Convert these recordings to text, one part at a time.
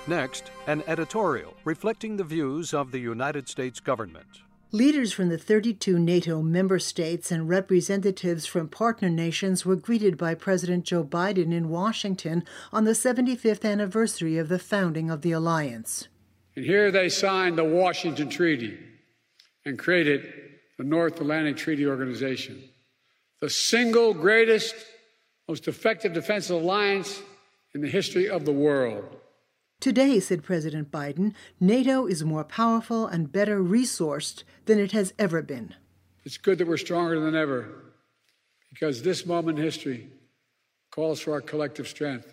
Next, an editorial reflecting the views of the United States government. Leaders from the 32 NATO member states and representatives from partner nations were greeted by President Joe Biden in Washington on the 75th anniversary of the founding of the alliance. And here they signed the Washington Treaty and created the North Atlantic Treaty Organization, the single greatest, most effective defensive alliance in the history of the world. Today, said President Biden, NATO is more powerful and better resourced than it has ever been. It's good that we're stronger than ever, because this moment in history calls for our collective strength.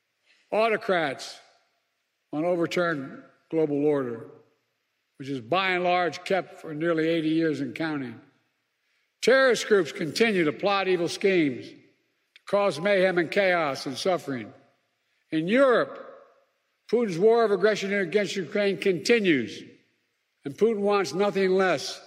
Autocrats want to overturn global order, which is by and large kept for nearly 80 years and counting. Terrorist groups continue to plot evil schemes to cause mayhem and chaos and suffering. In Europe, Putin's war of aggression against Ukraine continues, and Putin wants nothing less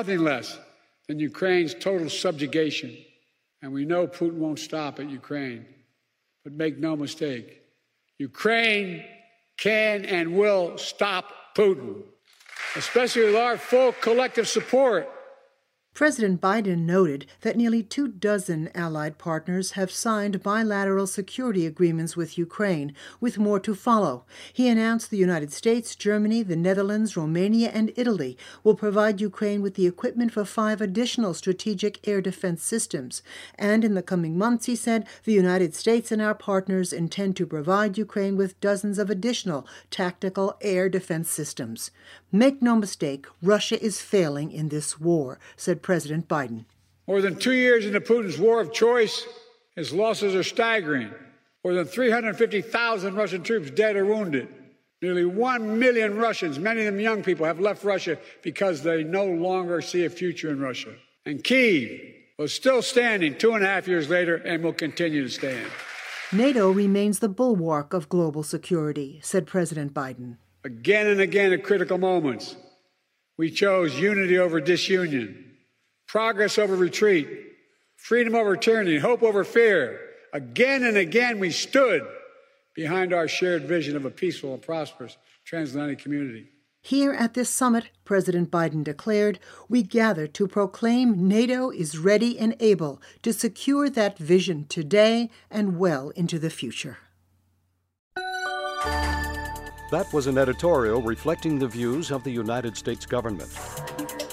than Ukraine's total subjugation. And we know Putin won't stop at Ukraine. But make no mistake, Ukraine can and will stop Putin, especially with our full collective support. President Biden noted that nearly 24 allied partners have signed bilateral security agreements with Ukraine, with more to follow. He announced the United States, Germany, the Netherlands, Romania, and Italy will provide Ukraine with the equipment for 5 additional strategic air defense systems. And in the coming months, he said, the United States and our partners intend to provide Ukraine with dozens of additional tactical air defense systems. Make no mistake, Russia is failing in this war, said President Biden. More than 2 years into Putin's war of choice, his losses are staggering. More than 350,000 Russian troops dead or wounded. Nearly 1 million Russians, many of them young people, have left Russia because they no longer see a future in Russia. And Kyiv was still standing 2.5 years later and will continue to stand. NATO remains the bulwark of global security, said President Biden. Again and again at critical moments, we chose unity over disunion, progress over retreat, freedom over tyranny, hope over fear. Again and again, we stood behind our shared vision of a peaceful and prosperous transatlantic community. Here at this summit, President Biden declared, we gather to proclaim NATO is ready and able to secure that vision today and well into the future. That was an editorial reflecting the views of the United States government.